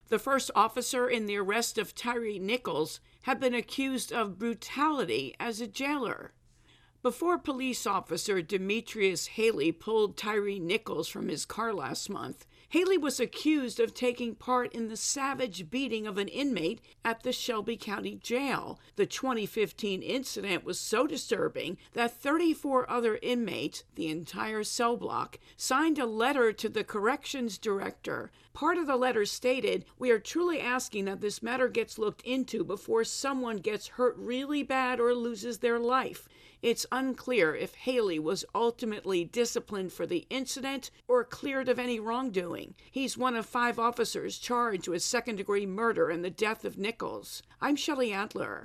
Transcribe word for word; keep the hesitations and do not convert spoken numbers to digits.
The first officer in the arrest of Tyre Nichols had been accused of brutality as a jailer. Before police officer Demetrius Haley pulled Tyre Nichols from his car last month, Haley was accused of taking part in the savage beating of an inmate at the Shelby County Jail. The twenty fifteen incident was so disturbing that thirty-four other inmates, the entire cell block, signed a letter to the corrections director. Part of the letter stated, "We are truly asking that this matter gets looked into before someone gets hurt really bad or loses their life." It's unclear if Haley was ultimately disciplined for the incident or cleared of any wrongdoing. He's one of five officers charged with second-degree murder in the death of Nichols. I'm Shelley Adler.